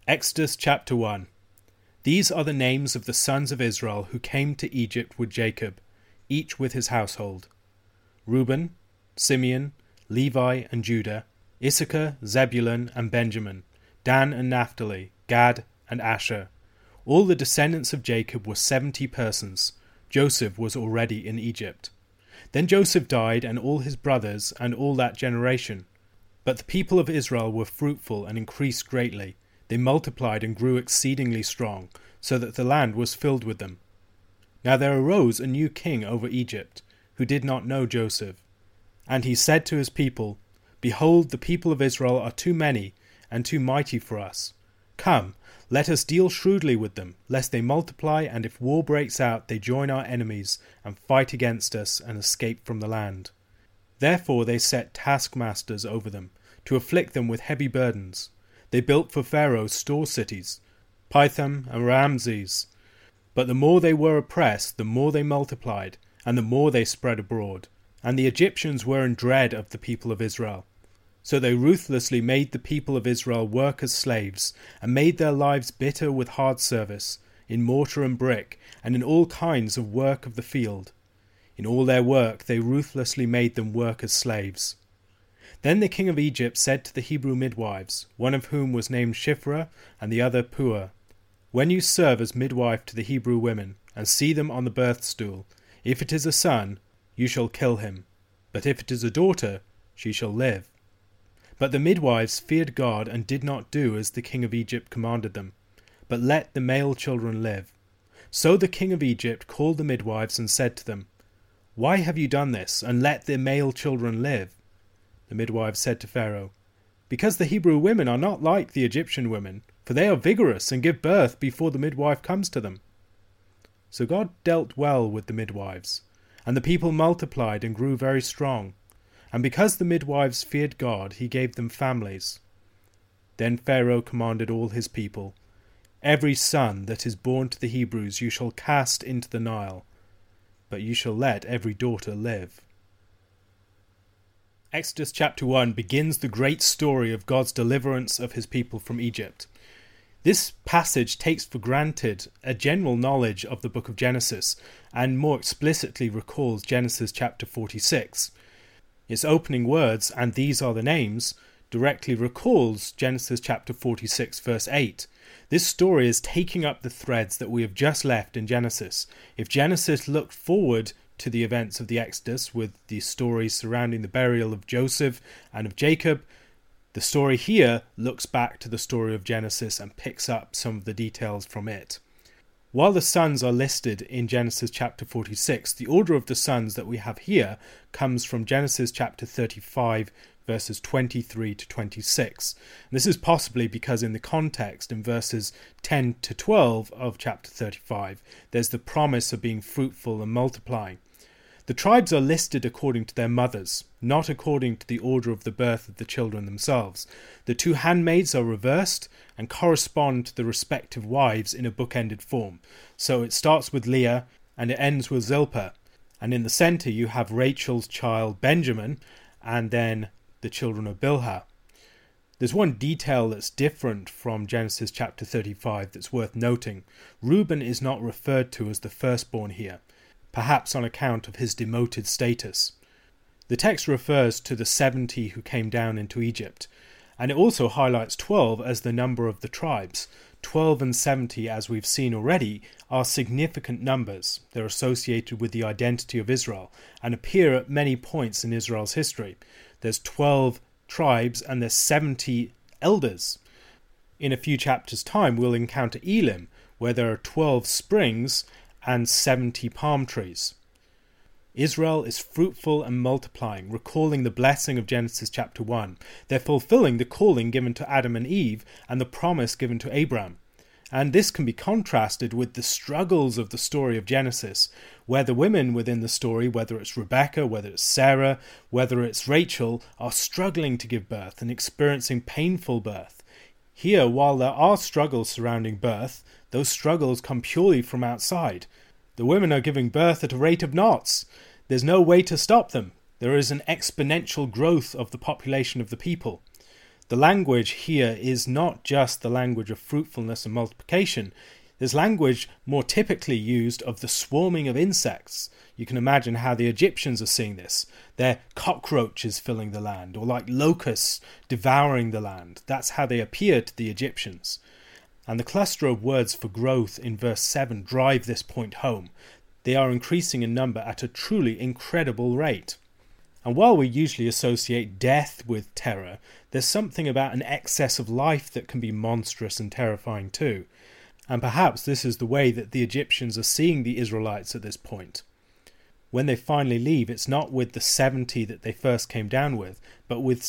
Exodus chapter 1. These are the names of the sons of Israel who came to Egypt with Jacob, each with his household: Reuben, Simeon, Levi and Judah, Issachar, Zebulun and Benjamin, Dan and Naphtali, Gad and Asher. All the descendants of Jacob were 70 persons. Joseph was already in Egypt. Then Joseph died, and all his brothers, and all that generation. But the people of Israel were fruitful and increased greatly. They multiplied and grew exceedingly strong, so that the land was filled with them. Now there arose a new king over Egypt, who did not know Joseph. And he said to his people, Behold, the people of Israel are too many and too mighty for us. Come, let us deal shrewdly with them, lest they multiply, and if war breaks out, they join our enemies and fight against us and escape from the land. Therefore they set taskmasters over them, to afflict them with heavy burdens. They built for Pharaoh store cities, Pithom and Ramses. But the more they were oppressed, the more they multiplied, and the more they spread abroad. And the Egyptians were in dread of the people of Israel. So they ruthlessly made the people of Israel work as slaves, and made their lives bitter with hard service, in mortar and brick, and in all kinds of work of the field. In all their work they ruthlessly made them work as slaves. Then the king of Egypt said to the Hebrew midwives, one of whom was named Shiphrah, and the other Puah, When you serve as midwife to the Hebrew women, and see them on the birth stool, if it is a son, you shall kill him, but if it is a daughter, she shall live. But the midwives feared God, and did not do as the king of Egypt commanded them, but let the male children live. So the king of Egypt called the midwives and said to them, Why have you done this, and let the male children live? The midwives said to Pharaoh, Because the Hebrew women are not like the Egyptian women, for they are vigorous and give birth before the midwife comes to them. So God dealt well with the midwives, and the people multiplied and grew very strong. And because the midwives feared God, he gave them families. Then Pharaoh commanded all his people, Every son that is born to the Hebrews you shall cast into the Nile, but you shall let every daughter live. Exodus chapter 1 begins the great story of God's deliverance of his people from Egypt. This passage takes for granted a general knowledge of the book of Genesis, and more explicitly recalls Genesis chapter 46. Its opening words, and these are the names, directly recalls Genesis chapter 46 verse 8. This story is taking up the threads that we have just left in Genesis. If Genesis looked forward to the events of the Exodus with the stories surrounding the burial of Joseph and of Jacob, the story here looks back to the story of Genesis and picks up some of the details from it. While the sons are listed in Genesis chapter 46, the order of the sons that we have here comes from Genesis chapter 35 verses 23 to 26. This is possibly because in the context in verses 10 to 12 of chapter 35, there's the promise of being fruitful and multiplying. The tribes are listed according to their mothers, not according to the order of the birth of the children themselves. The two handmaids are reversed and correspond to the respective wives in a bookended form. So it starts with Leah and it ends with Zilpah. And in the centre you have Rachel's child Benjamin and then the children of Bilhah. There's one detail that's different from Genesis chapter 35 that's worth noting. Reuben is not referred to as the firstborn here, perhaps on account of his demoted status. The text refers to the 70 who came down into Egypt, and it also highlights 12 as the number of the tribes. 12 and 70, as we've seen already, are significant numbers. They're associated with the identity of Israel and appear at many points in Israel's history. There's 12 tribes and there's 70 elders. In a few chapters' time, we'll encounter Elim, where there are 12 springs and 70 palm trees. Israel is fruitful and multiplying, recalling the blessing of Genesis chapter 1. They're fulfilling the calling given to Adam and Eve and the promise given to Abraham. And this can be contrasted with the struggles of the story of Genesis, where the women within the story, whether it's Rebekah, whether it's Sarah, whether it's Rachel, are struggling to give birth and experiencing painful birth. Here, while there are struggles surrounding birth, those struggles come purely from outside. The women are giving birth at a rate of knots. There's no way to stop them. There is an exponential growth of the population of the people. The language here is not just the language of fruitfulness and multiplication. There's language more typically used of the swarming of insects. You can imagine how the Egyptians are seeing this. They're cockroaches filling the land, or like locusts devouring the land. That's how they appear to the Egyptians. And the cluster of words for growth in verse 7 drive this point home. They are increasing in number at a truly incredible rate. And while we usually associate death with terror, there's something about an excess of life that can be monstrous and terrifying too. And perhaps this is the way that the Egyptians are seeing the Israelites at this point. When they finally leave, it's not with the 70 that they first came down with, but with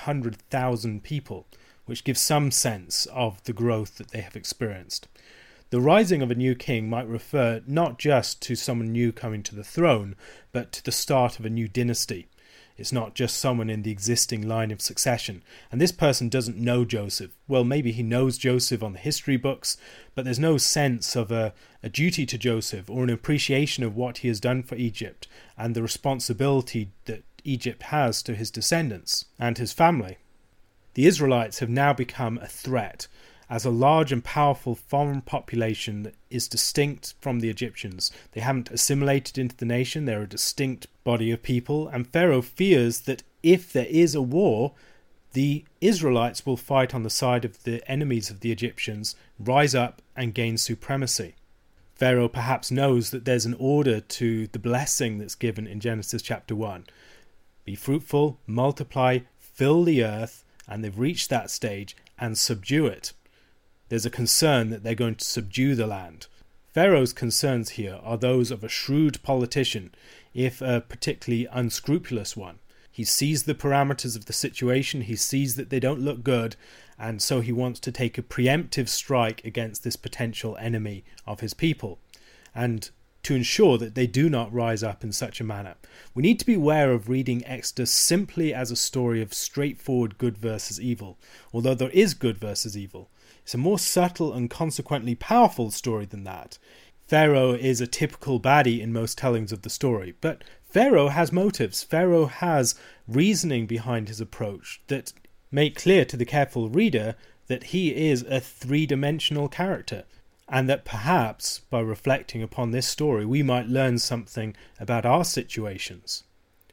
600,000 people, which gives some sense of the growth that they have experienced. The rising of a new king might refer not just to someone new coming to the throne, but to the start of a new dynasty. It's not just someone in the existing line of succession. And this person doesn't know Joseph. Well, maybe he knows Joseph on the history books, but there's no sense of a duty to Joseph or an appreciation of what he has done for Egypt and the responsibility that Egypt has to his descendants and his family. The Israelites have now become a threat as a large and powerful foreign population that is distinct from the Egyptians. They haven't assimilated into the nation, they're a distinct body of people, and Pharaoh fears that if there is a war, the Israelites will fight on the side of the enemies of the Egyptians, rise up and gain supremacy. Pharaoh perhaps knows that there's an order to the blessing that's given in Genesis chapter 1. Be fruitful, multiply, fill the earth, and they've reached that stage, and subdue it. There's a concern that they're going to subdue the land. Pharaoh's concerns here are those of a shrewd politician, if a particularly unscrupulous one. He sees the parameters of the situation, he sees that they don't look good, and so he wants to take a preemptive strike against this potential enemy of his people, and to ensure that they do not rise up in such a manner. We need to be aware of reading Exodus simply as a story of straightforward good versus evil, although there is good versus evil. It's a more subtle and consequently powerful story than that. Pharaoh is a typical baddie in most tellings of the story, but Pharaoh has motives. Pharaoh has reasoning behind his approach that make clear to the careful reader that he is a three-dimensional character, and that perhaps by reflecting upon this story we might learn something about our situations.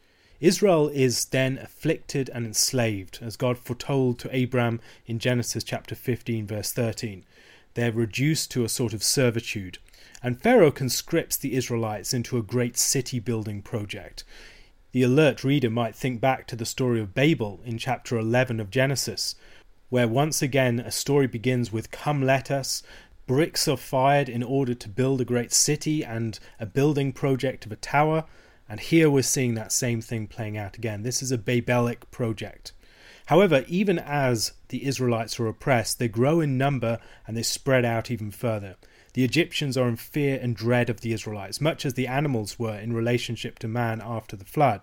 Israel is then afflicted and enslaved, as God foretold to Abraham in Genesis chapter 15 verse 13. They're reduced to a sort of servitude, and Pharaoh conscripts the Israelites into a great city-building project. The alert reader might think back to the story of Babel in chapter 11 of Genesis, where once again a story begins with "Come, let us." Bricks are fired in order to build a great city and a building project of a tower. And here we're seeing that same thing playing out again. This is a Babelic project. However, even as the Israelites are oppressed, they grow in number and they spread out even further. The Egyptians are in fear and dread of the Israelites, much as the animals were in relationship to man after the flood.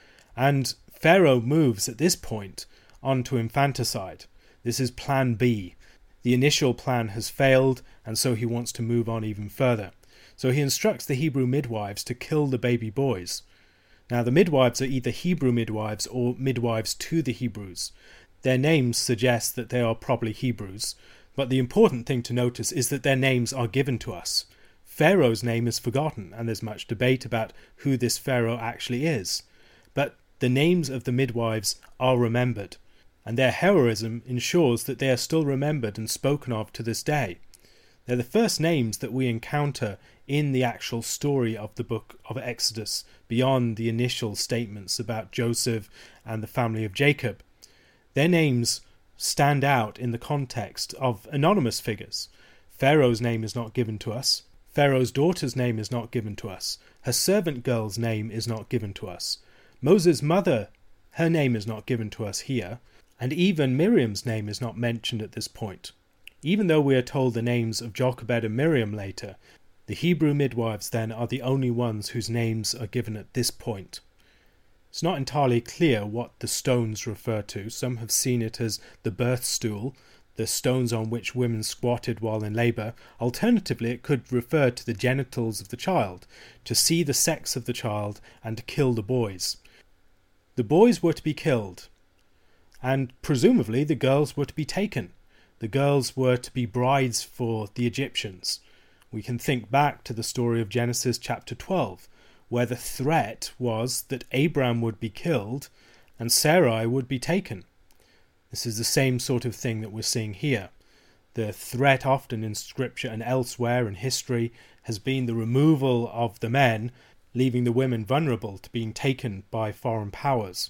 And Pharaoh moves at this point on to infanticide. This is plan B. The initial plan has failed, and so he wants to move on even further. So he instructs the Hebrew midwives to kill the baby boys. Now the midwives are either Hebrew midwives or midwives to the Hebrews. Their names suggest that they are probably Hebrews, but the important thing to notice is that their names are given to us. Pharaoh's name is forgotten, and there's much debate about who this Pharaoh actually is. But the names of the midwives are remembered, and their heroism ensures that they are still remembered and spoken of to this day. They're the first names that we encounter in the actual story of the book of Exodus, beyond the initial statements about Joseph and the family of Jacob. Their names stand out in the context of anonymous figures. Pharaoh's name is not given to us. Pharaoh's daughter's name is not given to us. Her servant girl's name is not given to us. Moses' mother, her name is not given to us here. And even Miriam's name is not mentioned at this point. Even though we are told the names of Jochebed and Miriam later, the Hebrew midwives then are the only ones whose names are given at this point. It's not entirely clear what the stones refer to. Some have seen it as the birth stool, the stones on which women squatted while in labour. Alternatively, it could refer to the genitals of the child, to see the sex of the child and to kill the boys. The boys were to be killed, and presumably the girls were to be taken. The girls were to be brides for the Egyptians. We can think back to the story of Genesis chapter 12, where the threat was that Abraham would be killed and Sarai would be taken. This is the same sort of thing that we're seeing here. The threat often in Scripture and elsewhere in history has been the removal of the men, leaving the women vulnerable to being taken by foreign powers.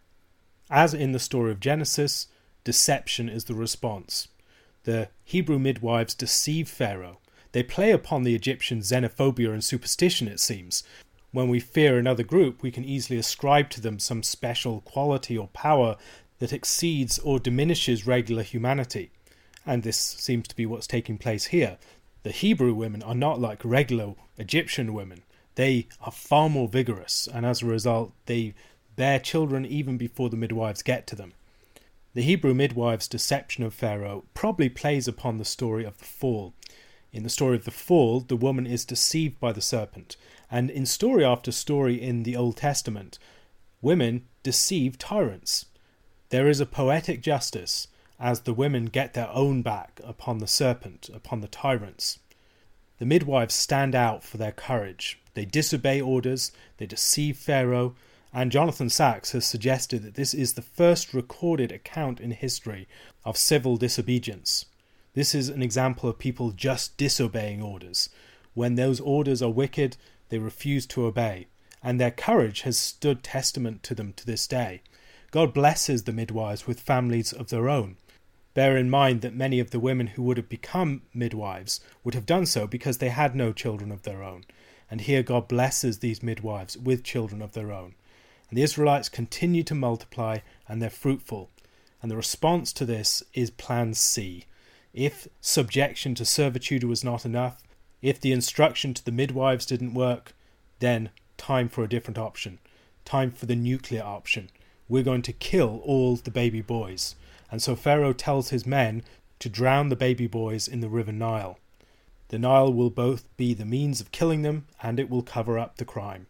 As in the story of Genesis, deception is the response. The Hebrew midwives deceive Pharaoh. They play upon the Egyptian xenophobia and superstition, it seems. When we fear another group, we can easily ascribe to them some special quality or power that exceeds or diminishes regular humanity. And this seems to be what's taking place here. The Hebrew women are not like regular Egyptian women. They are far more vigorous, and as a result, they bear children even before the midwives get to them. The Hebrew midwives' deception of Pharaoh probably plays upon the story of the fall. In the story of the fall, the woman is deceived by the serpent, and in story after story in the Old Testament, women deceive tyrants. There is a poetic justice as the women get their own back upon the serpent, upon the tyrants. The midwives stand out for their courage. They disobey orders, they deceive Pharaoh, and Jonathan Sacks has suggested that this is the first recorded account in history of civil disobedience. This is an example of people just disobeying orders. When those orders are wicked, they refuse to obey, and their courage has stood testament to them to this day. God blesses the midwives with families of their own. Bear in mind that many of the women who would have become midwives would have done so because they had no children of their own. And here God blesses these midwives with children of their own. And the Israelites continue to multiply, and they're fruitful. And the response to this is Plan C. If subjection to servitude was not enough, if the instruction to the midwives didn't work, then time for a different option. Time for the nuclear option. We're going to kill all the baby boys. And so Pharaoh tells his men to drown the baby boys in the river Nile. The Nile will both be the means of killing them, and it will cover up the crime.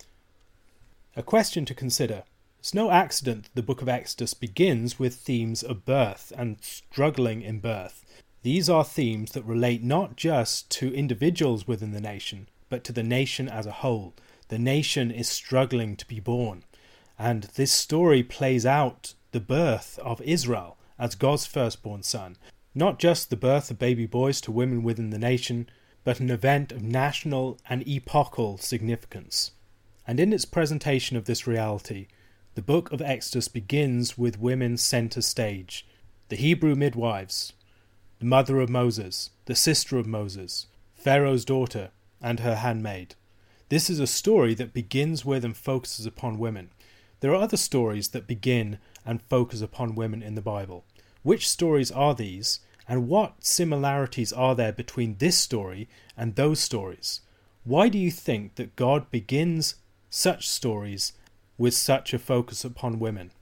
A question to consider. It's no accident that the book of Exodus begins with themes of birth and struggling in birth. These are themes that relate not just to individuals within the nation, but to the nation as a whole. The nation is struggling to be born. And this story plays out the birth of Israel as God's firstborn son. Not just the birth of baby boys to women within the nation, but an event of national and epochal significance. And in its presentation of this reality, the book of Exodus begins with women centre stage. The Hebrew midwives, the mother of Moses, the sister of Moses, Pharaoh's daughter, and her handmaid. This is a story that begins with and focuses upon women. There are other stories that begin and focus upon women in the Bible. Which stories are these, and what similarities are there between this story and those stories? Why do you think that God begins such stories with such a focus upon women?